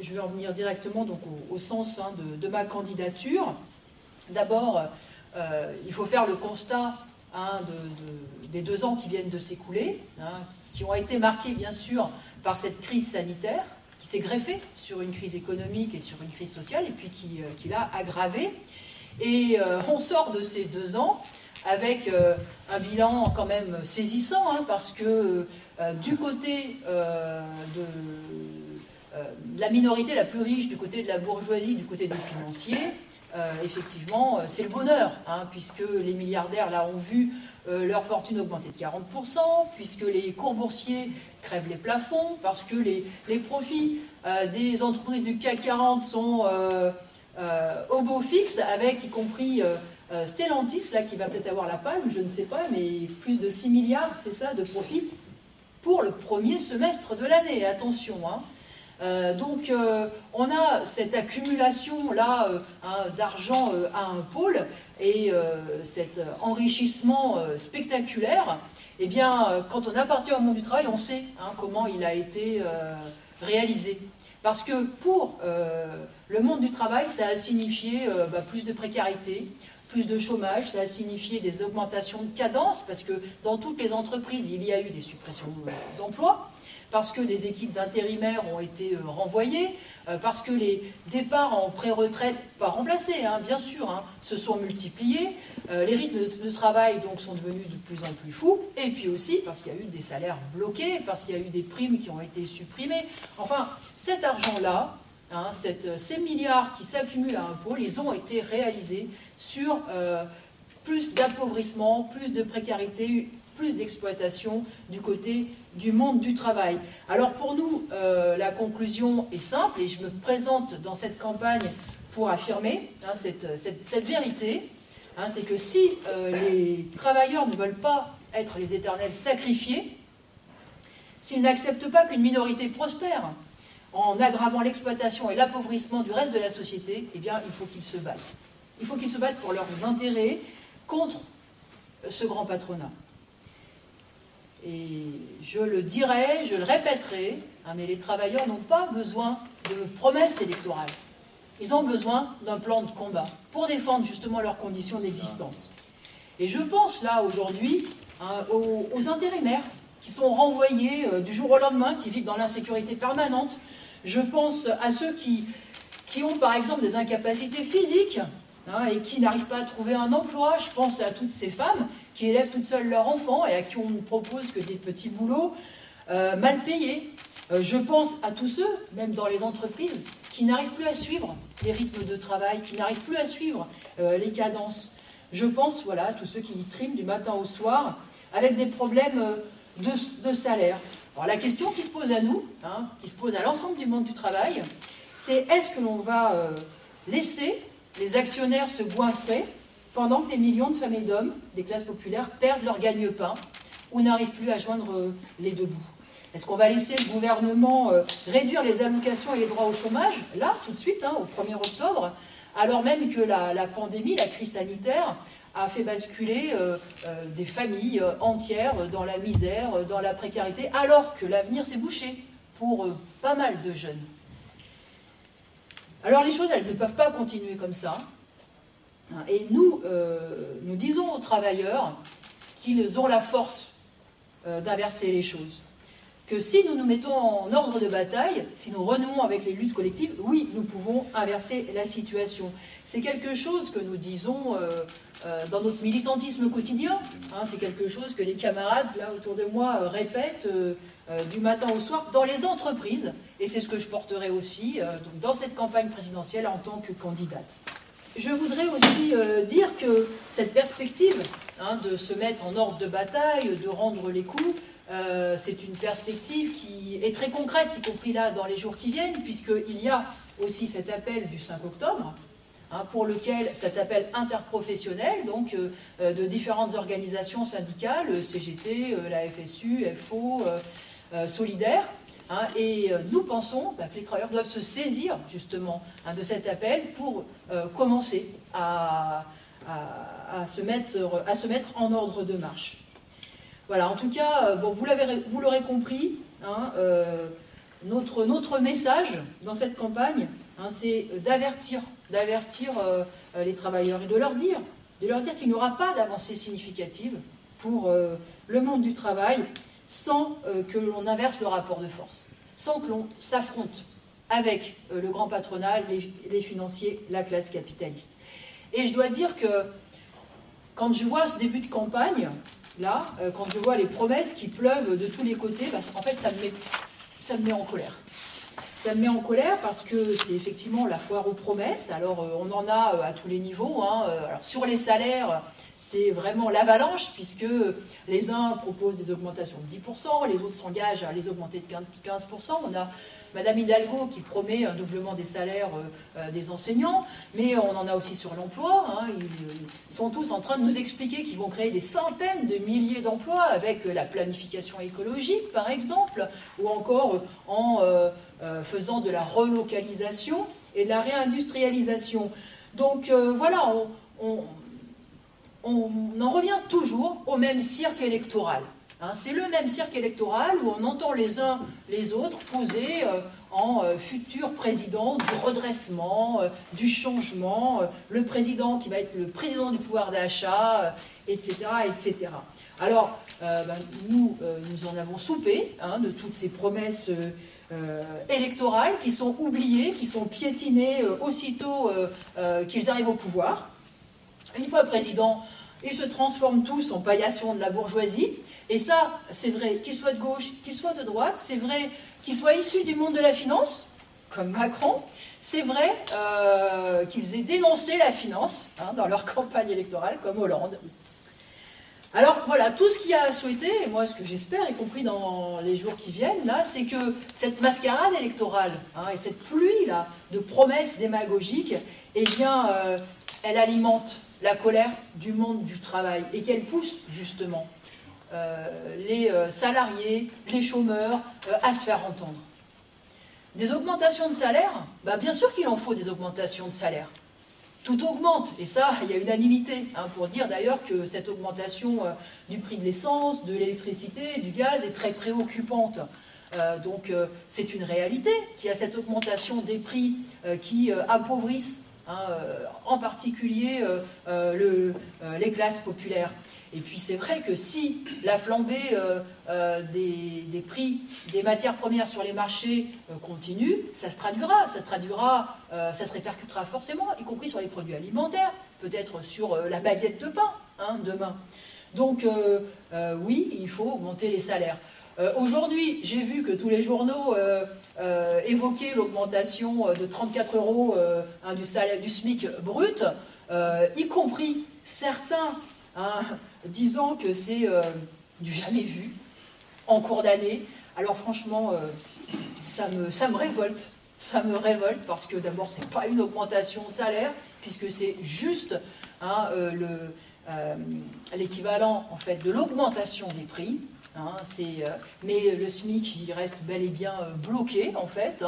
je vais en venir directement donc, au sens de ma candidature. D'abord, il faut faire le constat des 2 ans qui viennent de s'écouler, qui ont été marqués bien sûr par cette crise sanitaire, qui s'est greffée sur une crise économique et sur une crise sociale, et puis qui l'a aggravée. Et on sort de ces 2 ans avec un bilan quand même saisissant, parce que du côté de la minorité la plus riche, du côté de la bourgeoisie, du côté des financiers, effectivement, c'est le bonheur, puisque les milliardaires, là, ont vu leur fortune augmenter de 40%, puisque les cours boursiers crèvent les plafonds, parce que les profits des entreprises du CAC 40 sont au beau fixe, avec y compris Stellantis, là, qui va peut-être avoir la palme, je ne sais pas, mais plus de 6 milliards, c'est ça, de profits pour le premier semestre de l'année. Attention, donc on a cette accumulation-là d'argent à un pôle et cet enrichissement spectaculaire. Eh bien, quand on appartient au monde du travail, on sait comment il a été réalisé. Parce que pour le monde du travail, ça a signifié plus de précarité, plus de chômage, ça a signifié des augmentations de cadence, parce que dans toutes les entreprises, il y a eu des suppressions d'emplois, parce que des équipes d'intérimaires ont été renvoyées, parce que les départs en pré-retraite, pas remplacés, bien sûr, se sont multipliés, les rythmes de travail donc, sont devenus de plus en plus fous, et puis aussi parce qu'il y a eu des salaires bloqués, parce qu'il y a eu des primes qui ont été supprimées. Enfin, cet argent-là, ces milliards qui s'accumulent à un pôle, ils ont été réalisés sur plus d'appauvrissement, plus de précarité, plus d'exploitation du côté du monde du travail. Alors pour nous, la conclusion est simple, et je me présente dans cette campagne pour affirmer cette vérité, c'est que si les travailleurs ne veulent pas être les éternels sacrifiés, s'ils n'acceptent pas qu'une minorité prospère en aggravant l'exploitation et l'appauvrissement du reste de la société, eh bien, il faut qu'ils se battent. Il faut qu'ils se battent pour leurs intérêts contre ce grand patronat. Et je le dirai, je le répéterai, mais les travailleurs n'ont pas besoin de promesses électorales. Ils ont besoin d'un plan de combat pour défendre justement leurs conditions d'existence. Et je pense là aujourd'hui aux intérimaires qui sont renvoyés du jour au lendemain, qui vivent dans l'insécurité permanente. Je pense à ceux qui ont par exemple des incapacités physiques et qui n'arrivent pas à trouver un emploi. Je pense à toutes ces femmes qui élèvent toutes seules leurs enfants et à qui on ne propose que des petits boulots mal payés. Je pense à tous ceux, même dans les entreprises, qui n'arrivent plus à suivre les rythmes de travail, qui n'arrivent plus à suivre les cadences. Je pense à tous ceux qui triment du matin au soir avec des problèmes de salaire. Alors la question qui se pose à nous, qui se pose à l'ensemble du monde du travail, c'est est-ce que l'on va laisser les actionnaires se goinfrer pendant que des millions de femmes et d'hommes des classes populaires perdent leur gagne-pain ou n'arrivent plus à joindre les deux bouts? Est-ce qu'on va laisser le gouvernement réduire les allocations et les droits au chômage, là, tout de suite, au 1er octobre, alors même que la pandémie, la crise sanitaire, a fait basculer des familles entières dans la misère, dans la précarité, alors que l'avenir s'est bouché pour pas mal de jeunes. Alors les choses, elles ne peuvent pas continuer comme ça. Et nous disons aux travailleurs qu'ils ont la force d'inverser les choses. Que si nous nous mettons en ordre de bataille, si nous renouons avec les luttes collectives, oui, nous pouvons inverser la situation. C'est quelque chose que nous disons dans notre militantisme quotidien. C'est quelque chose que les camarades, là, autour de moi, répètent du matin au soir dans les entreprises. Et c'est ce que je porterai aussi donc dans cette campagne présidentielle en tant que candidate. Je voudrais aussi dire que cette perspective de se mettre en ordre de bataille, de rendre les coups, c'est une perspective qui est très concrète, y compris là dans les jours qui viennent, puisqu'il y a aussi cet appel du 5 octobre, pour lequel cet appel interprofessionnel, donc de différentes organisations syndicales, CGT, la FSU, FO, Solidaire, et nous pensons que les travailleurs doivent se saisir justement de cet appel pour commencer à se mettre en ordre de marche. Voilà, en tout cas, vous l'aurez compris, notre message dans cette campagne, c'est d'avertir les travailleurs et de leur dire qu'il n'y aura pas d'avancée significative pour le monde du travail sans que l'on inverse le rapport de force, sans que l'on s'affronte avec le grand patronat, les financiers, la classe capitaliste. Et je dois dire que quand je vois ce début de campagne, là, quand je vois les promesses qui pleuvent de tous les côtés, en fait, ça me met en colère. Ça me met en colère parce que c'est effectivement la foire aux promesses. Alors, on en a à tous les niveaux. Alors, sur les salaires, c'est vraiment l'avalanche, puisque les uns proposent des augmentations de 10%, les autres s'engagent à les augmenter de 15%. On a Madame Hidalgo qui promet un doublement des salaires des enseignants, mais on en a aussi sur l'emploi. Ils sont tous en train de nous expliquer qu'ils vont créer des centaines de milliers d'emplois avec la planification écologique, par exemple, ou encore en faisant de la relocalisation et de la réindustrialisation. Donc voilà, on en revient toujours au même cirque électoral. C'est le même cirque électoral où on entend les uns les autres poser en futur président du redressement, du changement, le président qui va être le président du pouvoir d'achat, etc., etc. Alors, nous en avons soupé de toutes ces promesses électorales qui sont oubliées, qui sont piétinées aussitôt qu'ils arrivent au pouvoir. Une fois président, ils se transforment tous en paillassons de la bourgeoisie. Et ça, c'est vrai qu'ils soient de gauche, qu'ils soient de droite, c'est vrai qu'ils soient issus du monde de la finance, comme Macron, c'est vrai qu'ils aient dénoncé la finance dans leur campagne électorale, comme Hollande. Alors voilà, tout ce qu'il y a à souhaiter, et moi ce que j'espère, y compris dans les jours qui viennent, là, c'est que cette mascarade électorale et cette pluie-là de promesses démagogiques, eh bien, elle alimente la colère du monde du travail et qu'elle pousse justement les salariés, les chômeurs à se faire entendre. Des augmentations de salaire, bien sûr qu'il en faut des augmentations de salaire. Tout augmente, et ça, il y a unanimité, pour dire d'ailleurs que cette augmentation du prix de l'essence, de l'électricité, du gaz est très préoccupante. Donc c'est une réalité qu'il y a cette augmentation des prix qui appauvrissent en particulier les classes populaires. Et puis c'est vrai que si la flambée des prix des matières premières sur les marchés continue, ça se répercutera forcément, y compris sur les produits alimentaires, peut-être sur la baguette de pain demain. Donc oui, il faut augmenter les salaires. Aujourd'hui, j'ai vu que tous les journaux évoquaient l'augmentation de 34 € du SMIC brut, y compris certains disant que c'est du jamais vu en cours d'année. Alors franchement, ça me révolte. Ça me révolte parce que d'abord, c'est pas une augmentation de salaire, puisque c'est juste l'équivalent en fait de l'augmentation des prix. Mais le SMIC, il reste bel et bien bloqué, en fait.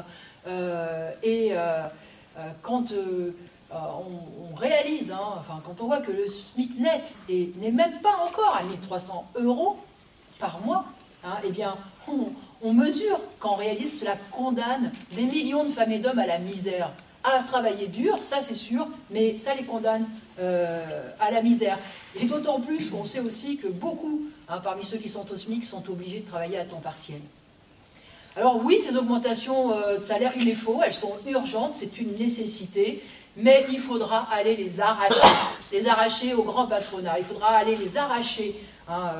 Quand on réalise, quand on voit que le SMIC net n'est même pas encore à 1 300 € par mois, eh bien, on mesure qu'en réalité, cela condamne des millions de femmes et d'hommes à la misère, à travailler dur, ça c'est sûr, mais ça les condamne à la misère. Et d'autant plus qu'on sait aussi que beaucoup, parmi ceux qui sont au SMIC, sont obligés de travailler à temps partiel. Alors oui, ces augmentations de salaire, il les faut, elles sont urgentes, c'est une nécessité, mais il faudra aller les arracher au grand patronat, il faudra aller les arracher à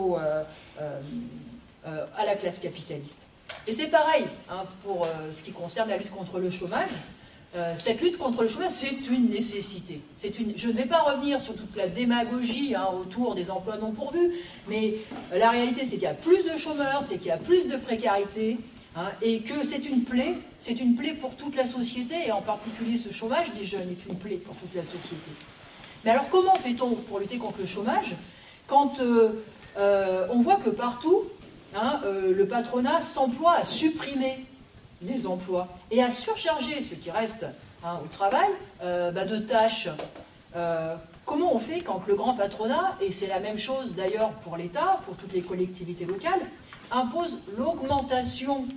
la classe capitaliste. Et c'est pareil pour ce qui concerne la lutte contre le chômage. Cette lutte contre le chômage, c'est une nécessité. Je ne vais pas revenir sur toute la démagogie autour des emplois non pourvus, mais la réalité, c'est qu'il y a plus de chômeurs, c'est qu'il y a plus de précarité, et que c'est une plaie pour toute la société, et en particulier ce chômage des jeunes est une plaie pour toute la société. Mais alors comment fait-on pour lutter contre le chômage quand on voit que partout, le patronat s'emploie à supprimer des emplois et à surcharger ceux qui restent au travail de tâches. Comment on fait quand le grand patronat, et c'est la même chose d'ailleurs pour l'État, pour toutes les collectivités locales, impose l'augmentation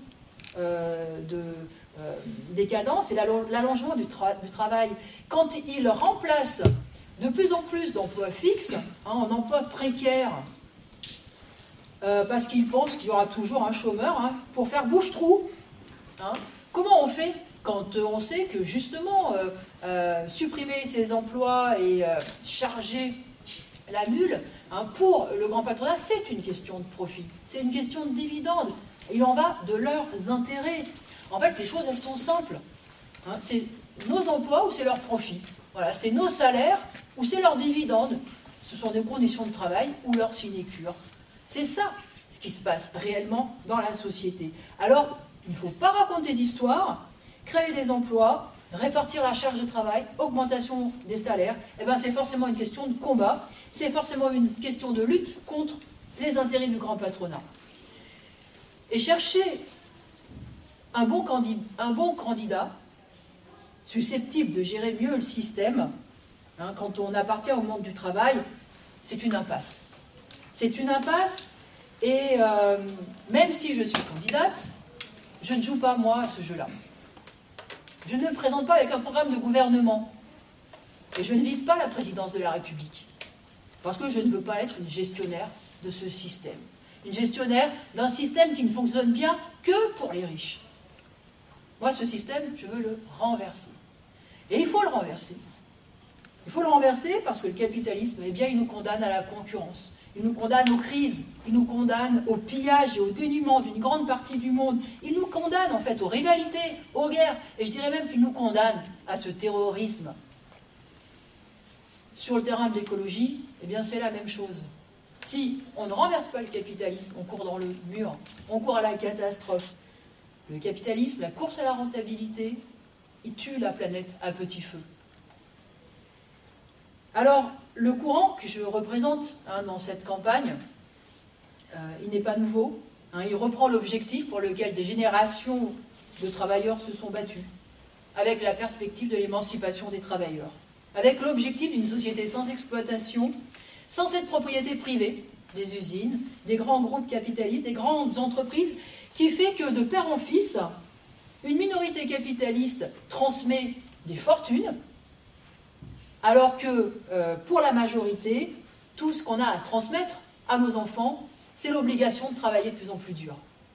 décadence et l'allongement du travail. Quand il remplace de plus en plus d'emplois fixes en emplois précaires, parce qu'il pense qu'il y aura toujours un chômeur pour faire bouche-trou. Comment on fait quand on sait que justement supprimer ces emplois et charger la mule pour le grand patronat, c'est une question de profit, c'est une question de dividendes. Il en va de leurs intérêts. En fait, les choses, elles sont simples. C'est nos emplois ou c'est leur profit. Voilà, c'est nos salaires ou c'est leurs dividendes. Ce sont des conditions de travail ou leur sinécure. C'est ça ce qui se passe réellement dans la société. Alors, il ne faut pas raconter d'histoire, créer des emplois, répartir la charge de travail, augmentation des salaires. C'est forcément une question de combat, c'est forcément une question de lutte contre les intérêts du grand patronat. Et chercher un bon candidat susceptible de gérer mieux le système, quand on appartient au monde du travail, c'est une impasse. C'est une impasse et même si je suis candidate, je ne joue pas moi à ce jeu-là. Je ne me présente pas avec un programme de gouvernement et je ne vise pas la présidence de la République parce que je ne veux pas être une gestionnaire de ce système. Une gestionnaire d'un système qui ne fonctionne bien que pour les riches. Moi, ce système, je veux le renverser. Et il faut le renverser. Il faut le renverser parce que le capitalisme, il nous condamne à la concurrence. Il nous condamne aux crises. Il nous condamne au pillage et au dénuement d'une grande partie du monde. Il nous condamne, en fait, aux rivalités, aux guerres. Et je dirais même qu'il nous condamne à ce terrorisme. Sur le terrain de l'écologie, c'est la même chose. Si on ne renverse pas le capitalisme, on court dans le mur, on court à la catastrophe. Le capitalisme, la course à la rentabilité, il tue la planète à petit feu. Alors, le courant que je représente dans cette campagne, il n'est pas nouveau. Il reprend l'objectif pour lequel des générations de travailleurs se sont battus, avec la perspective de l'émancipation des travailleurs, avec l'objectif d'une société sans exploitation, sans cette propriété privée des usines, des grands groupes capitalistes, des grandes entreprises, qui fait que de père en fils, une minorité capitaliste transmet des fortunes, alors que pour la majorité, tout ce qu'on a à transmettre à nos enfants, c'est l'obligation de travailler de plus en plus dur.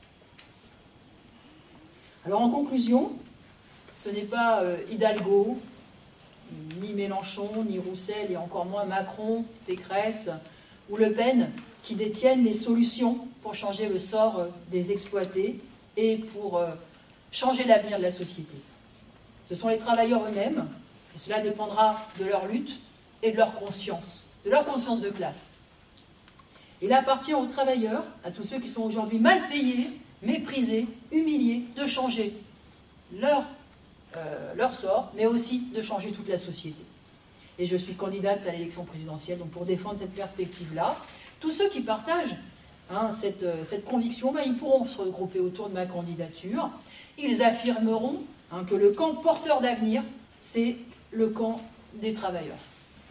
Alors en conclusion, ce n'est pas Hidalgo, ni Mélenchon, ni Roussel, et encore moins Macron, Pécresse ou Le Pen qui détiennent les solutions pour changer le sort des exploités et pour changer l'avenir de la société. Ce sont les travailleurs eux-mêmes, et cela dépendra de leur lutte et de leur conscience de classe. Il appartient aux travailleurs, à tous ceux qui sont aujourd'hui mal payés, méprisés, humiliés, de changer leur sort, mais aussi de changer toute la société. Et je suis candidate à l'élection présidentielle, donc pour défendre cette perspective-là. Tous ceux qui partagent cette conviction, ils pourront se regrouper autour de ma candidature. Ils affirmeront que le camp porteur d'avenir, c'est le camp des travailleurs.